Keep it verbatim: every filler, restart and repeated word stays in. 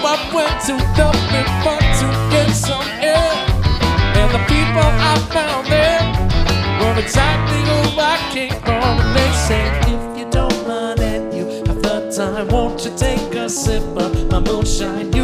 I went to the river to get some air, and the people I found there were exactly who I came from. And they said, if you don't mind and you have the time, won't you take a sip of my moonshine?